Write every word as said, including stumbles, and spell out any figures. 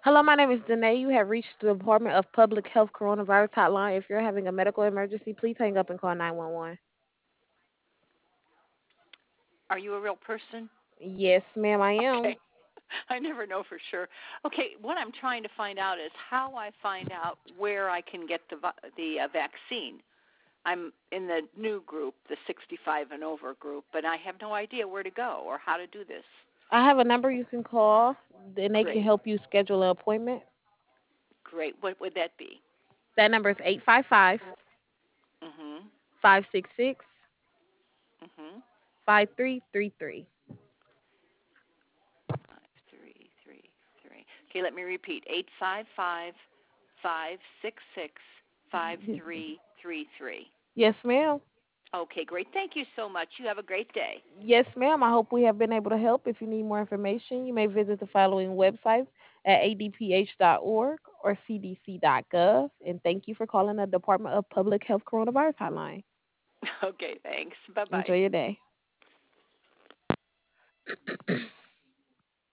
Hello, my name is Danae. You have reached the Department of Public Health Coronavirus Hotline. If you're having a medical emergency, please hang up and call nine one one. Are you a real person? Yes, ma'am, I am. Okay. I never know for sure. Okay, what I'm trying to find out is how I find out where I can get the the uh, vaccine. I'm in the new group, the sixty-five and over group, but I have no idea where to go or how to do this. I have a number you can call, and they can Great. help you schedule an appointment. Great. What would that be? That number is eight five five, Mhm. five six six, Mhm. five three three three. Five three three three. Okay, let me repeat. Eight five five five six six five three three three. Yes, ma'am. Okay, great. Thank you so much. You have a great day. Yes, ma'am. I hope we have been able to help. If you need more information, you may visit the following websites at a d p h dot org or c d c dot gov. And thank you for calling the Department of Public Health Coronavirus Hotline. Okay, thanks. Bye bye. Enjoy your day.